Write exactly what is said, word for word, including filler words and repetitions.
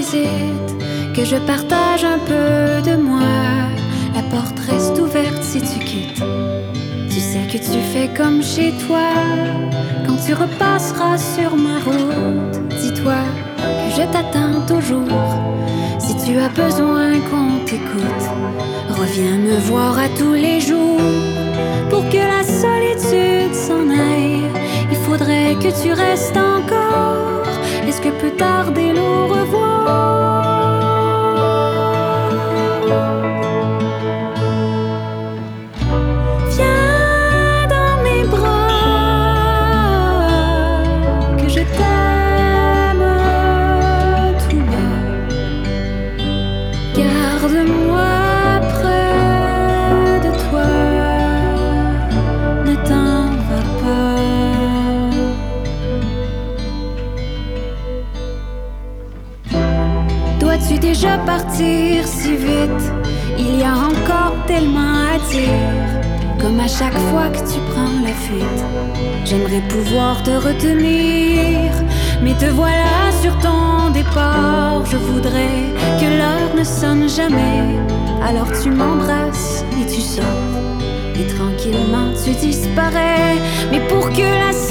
visite, que je partage un peu de moi. La porte reste ouverte si tu quittes. Tu sais que tu fais comme chez toi. Quand tu repasseras sur ma route, dis-toi que je t'attends toujours. Si tu as besoin qu'on t'écoute, reviens me voir à tous les jours. Pour que la solitude s'en aille, il faudrait que tu restes encore. Est-ce que peut tarder l'au revoir? Viens dans mes bras, que je t'aime tout bas. Garde-moi près de toi, ne t'en va pas. Dois-tu déjà partir si vite? Il y a encore tellement à dire. Comme à chaque fois que tu prends la fuite, j'aimerais pouvoir te retenir, mais te voilà sur ton départ. Je voudrais que l'heure ne sonne jamais. Alors tu m'embrasses et tu sors, et tranquillement tu disparais. Mais pour que la